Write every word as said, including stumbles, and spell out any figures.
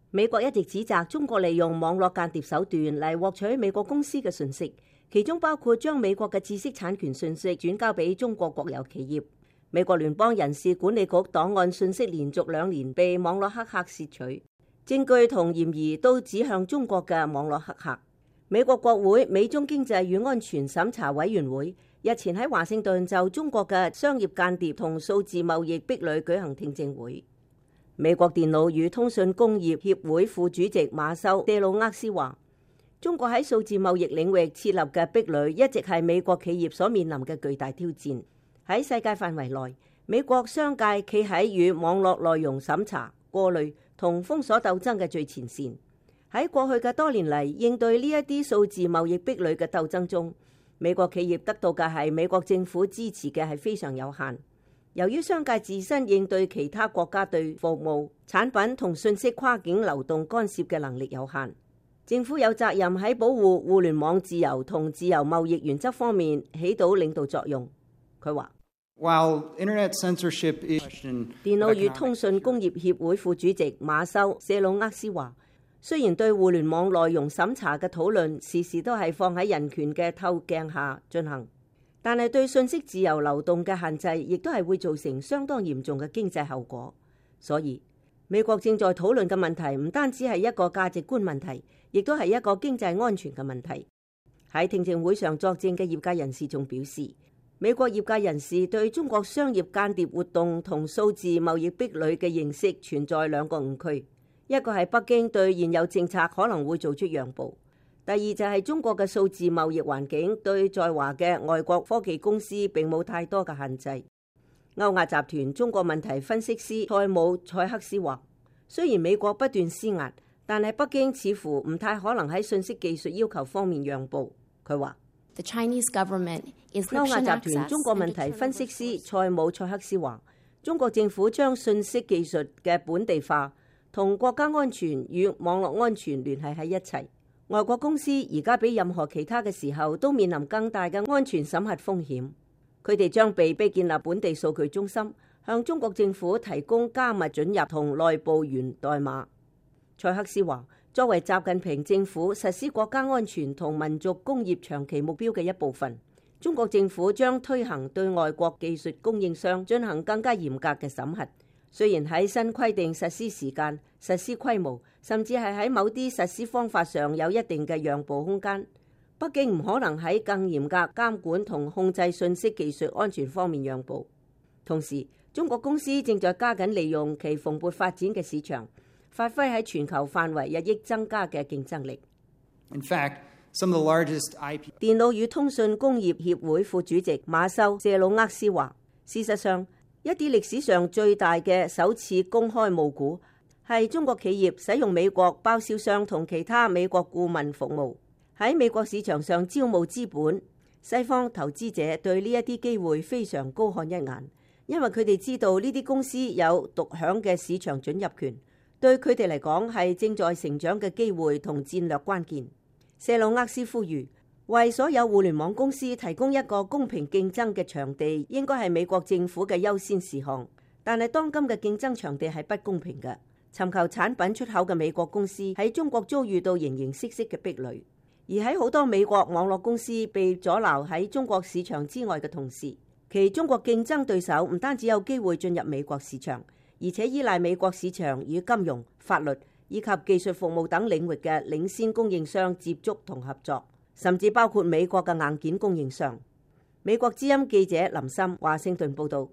美國一直指責中國利用網絡間諜手段嚟獲取美國公司嘅信息，其中包括將美國嘅知識產權信息轉交俾中國國有企業。美國聯邦人事管理局檔案信息連續兩年被網絡黑客竊取，證據同嫌疑都指向中國嘅網絡黑客。美國國會美中經濟與安全審查委員會日前喺華盛頓就中國嘅商業間諜同數字貿易壁壘舉行聽證會。美國電腦與通訊工業協會副主席馬修·謝魯厄斯話，中國喺數字貿易領域設立嘅壁壘一直係美國企業所面臨嘅巨大挑戰。喺世界範圍內，美國商界企喺與網絡內容審查、過濾同封鎖鬥爭嘅最前線。喺過去嘅多年嚟，應對呢一啲數字貿易壁壘嘅鬥爭中，美國企業得到嘅係美國政府支持嘅係非常有限。由於商界自身應對其他國家對服務、產品同信息跨境流動干涉嘅能力有限，政府有責任喺保護互聯網自由同自由貿易原則方面起到領導作用。佢話 ：While internet censorship is... 電腦與通訊工業協會副主席馬修·謝魯厄斯話，雖然對互聯網內容審查嘅討論時時都係放喺人權嘅透鏡下進行，但係對信息自由流動嘅限制，亦都係會造成相當嚴重嘅經濟後果。所以，美國正在討論嘅問題唔單止係一個價值觀問題，亦都係一個經濟安全嘅問題。喺聽證會上作證嘅業界人士仲表示，美國業界人士對中國商業間諜活動同數字貿易壁壘嘅認識存在兩個誤區，一個係北京對現有政策可能會做出讓步。第二就係中國嘅數字貿易環境對在華嘅外國科技公司並冇太多嘅限制。歐亞集團中國問題分析師塞姆蔡克斯話，雖然美國不斷施壓，但係北京似乎唔太可能喺信息技術要求方面讓步。佢話，歐亞集團中國問題分析師塞姆蔡克斯話，中國政府將信息技術嘅本地化同國家安全與網絡安全聯繫喺一齊。外國公司而家比任何其他嘅時候都面臨更大嘅安全審核風險，佢哋將被逼建立本地數據中心，向中國政府提供加密准入同內部源代碼。蔡克斯話，作為習近平政府實施國家安全同民族工業長期目標嘅一部分，中國政府將推行對外國技術供應商進行更加嚴格嘅審核。雖然喺新規定實施時間、實施規模，甚至係喺某啲實施方法上有一定嘅讓步空間，北京唔可能喺更嚴格監管同控制信息技術安全方面讓步。同時，中國公司正在加緊利用其蓬勃發展嘅市場，發揮喺全球範圍日益增加嘅競爭力。 In fact, some of the largest I P... 電腦與通訊工業協會副主席馬修·謝魯厄斯話，事實上，一啲歷史上最大嘅首次公開募股係中國企業使用美國包銷商同其他美國顧問服務喺美國市場上招募資本。西方投資者對呢一啲機會非常高看一眼，因為佢哋知道呢啲公司有獨享嘅市場准入權，對佢哋嚟講係正在成長嘅機會同戰略關鍵。謝魯厄斯呼籲，為所有互聯網公司提供一個公平競爭嘅場地，應該係美國政府嘅優先事項。但係當今嘅競爭場地係不公平嘅，尋求產品出口嘅美國公司喺中國遭遇到形形色色嘅壁壘，而喺好多美國網絡公司被阻撓喺中國市場之外嘅同時，其中國競爭對手唔單止有機會進入美國市場，而且依賴美國市場與金融、法律以及技術服務等領域嘅領先供應商接觸同合作。甚至包括美國嘅硬件供應商。美國之音記者林森華盛頓報道。